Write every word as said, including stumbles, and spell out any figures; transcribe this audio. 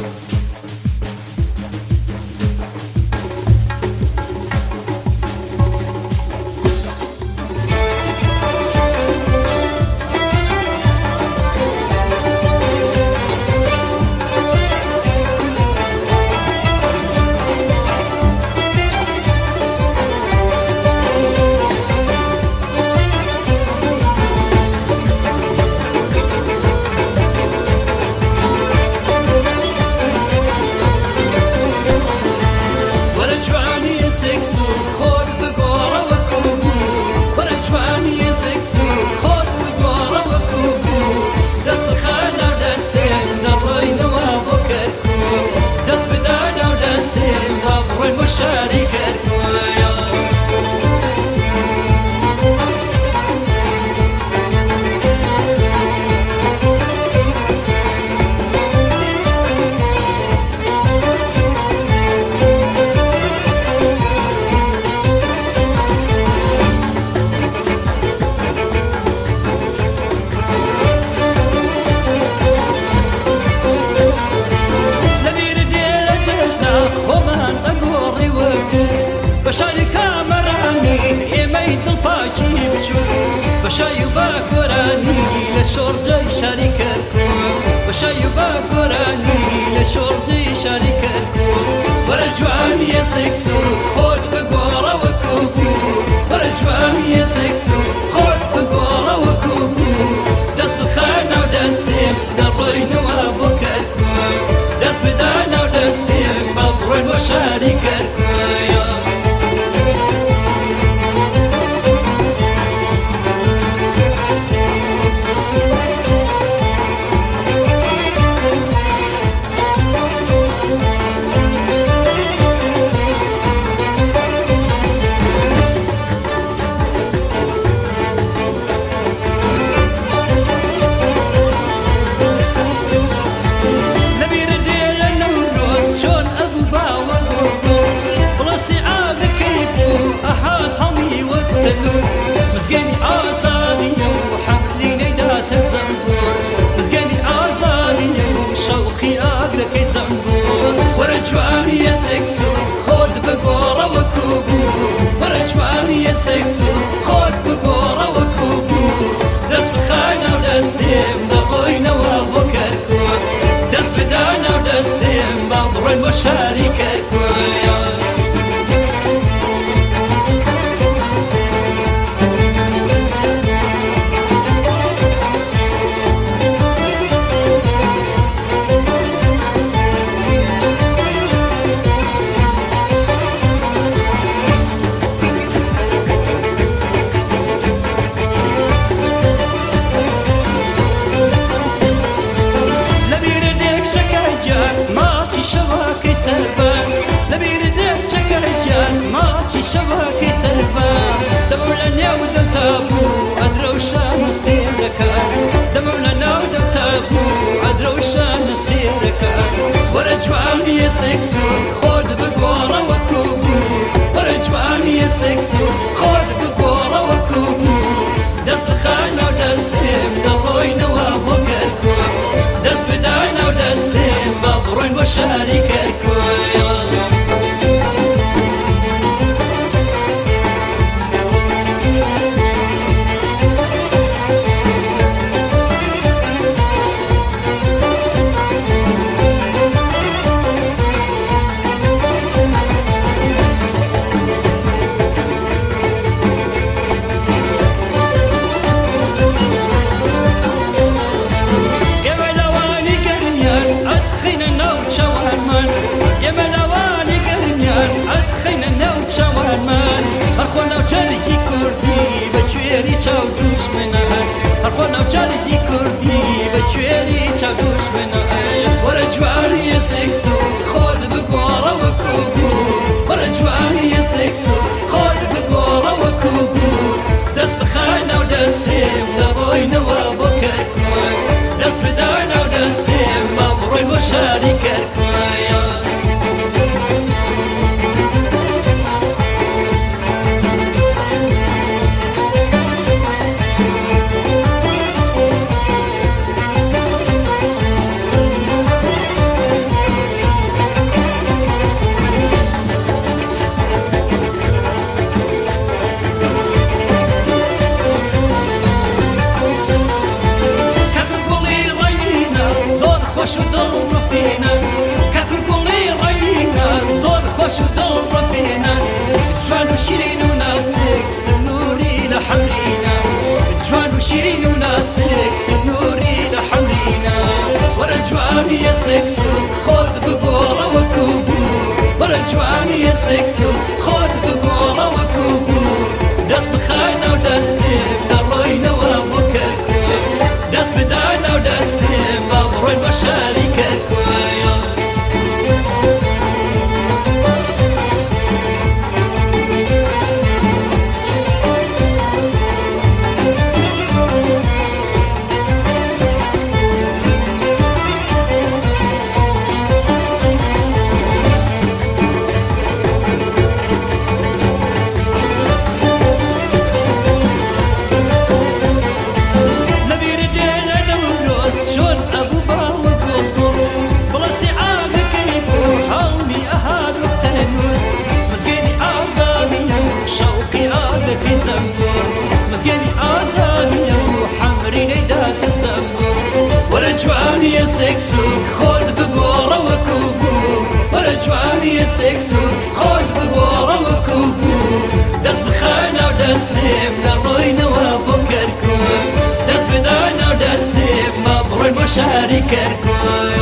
بشای کامرانی ئێمەی دڵپاکی بچوو بەشای و با گۆرانی لە شۆڕجەی شاری کەرکوو بەشای و با گۆرانی لە شۆڕجەی شاری کەرکوو وەرە جوانیە سێکس و خۆت بگۆڕەوە کوبوو وەرە جوانیە سێکس و خۆت بگۆڕەوە کوبوو دەست بخانە و دەستێم دەڕۆینەوە بۆ کەرکوو دەست بدانە و دەستێم با بڕۆین بۆ شاری کەرکوو مزگەنی ئازادیە و حەملینەی داتە زەمبور مزگەنی ئازادیە و شەوقی ئاگرەکەی زەمبور وەرە جوانیە سێکس و خۆت بگۆڕەوە کوبوو وەرە جوانیە سێکس و خۆت بگۆڕەوە کوبوو دەست بخانە و دەستێم دەڕۆینەوە بۆ کەرکوو دەست بدانە و دەستێم با بڕۆین بۆ شاری کەرکوو شەواکەی سەربا دەمەو لە نێو دەوتا بوو ئەدرەوشانە سێرەکە دەمەو لە ناو دەوتا بوو ئەدرەوشانە سێرەکە وەرە جوانیە سێکس و خۆت بگۆڕەوە کوبوو وەرە جوانیە سێکس و خۆت بگۆڕەوە کوبوو دەست بخانە و دەستێم دەڕۆینەوە بۆ کەرکوو دەست بدانە و دەستێم با بڕۆین بۆ شاری کەرکوو جەرگی کوردی بە کوێری چاو دوژمنان هەرخۆ ناو جەرگی کوردی بە کوێری چاو دوژمنان وەرە جوانیە سێکس و خۆت بگۆڕەوە کوبوو وەرە جوانیە سێکس و خۆت بگۆڕەوە کوبوو دەست بخانە و دەستێم دەڕۆینەوە بۆ کەرکوو دەست بدانە و دەستێم با بڕۆین بۆ شاری کەرکوو خوش و دڵ ڕفێنە کاکر گوڵی ڕەنینە زۆر خوش و دڵ ڕفێنە جوان و شیرین و نازک سنووری لە حەمرینە جوان و شیرین و نازک سنووری لە حەمرینە وەرە جوانیە سێکسوک خۆت بگۆڕەوە کوبوو وەرە جوانیە سێکسوک خۆت بگۆڕەوە کوبوو دەست بخایە و دەستێم دەڕۆینەوە بۆ کەرکوێ دەست بدایە و دەستێم با بڕۆین بە شاری کەرکوێ جوانیە سێکسوک خۆت بگۆڕەوە کوبوو وەرە جوانیە سێکسوک خۆت بگۆڕەوە کوبوو دەست بخایە و دەستێم دەڕۆینەوە بۆ کەرکوێ دەست بدایە و دەستێم با بڕۆین بۆ شاری کەرکوێ